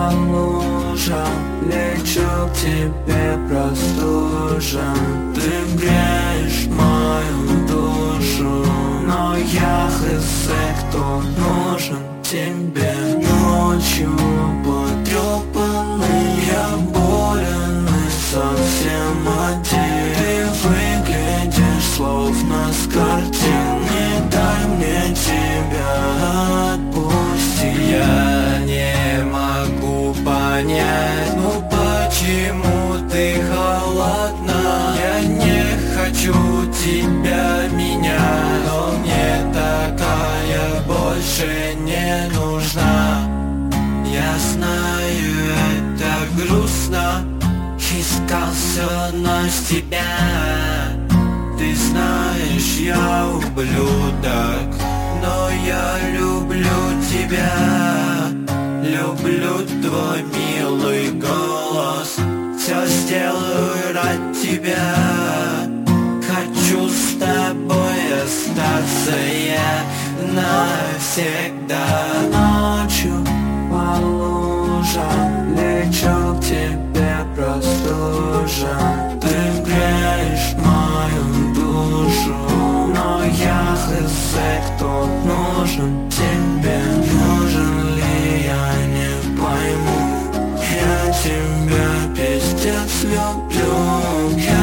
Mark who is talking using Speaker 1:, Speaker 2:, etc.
Speaker 1: по лужам, лечу к тебе простужен. Ты греешь мою душу, но я хз, кто нужен тебе. Ночью потрепанный, я болен и совсем один. Ты выглядишь словно с картины, дай мне тебя отпусти.
Speaker 2: Я не могу понять, ну почему ты холодна. Я не хочу тебя менять, но мне такая больше не нужна. Я знаю, это грустно, искал всё, но с тебя. Ты знаешь, я ублюдок, но я люблю тебя. Люблю твой милый голос, все сделаю ради тебя. Хочу с тобой остаться я навсегда.
Speaker 1: Ночью по лужам, лечу к тебе простужен. Ты греешь мою душу, но я хз, кто нужен тебе. Нужен ли я, не пойму. Я тебя пиздец люблю.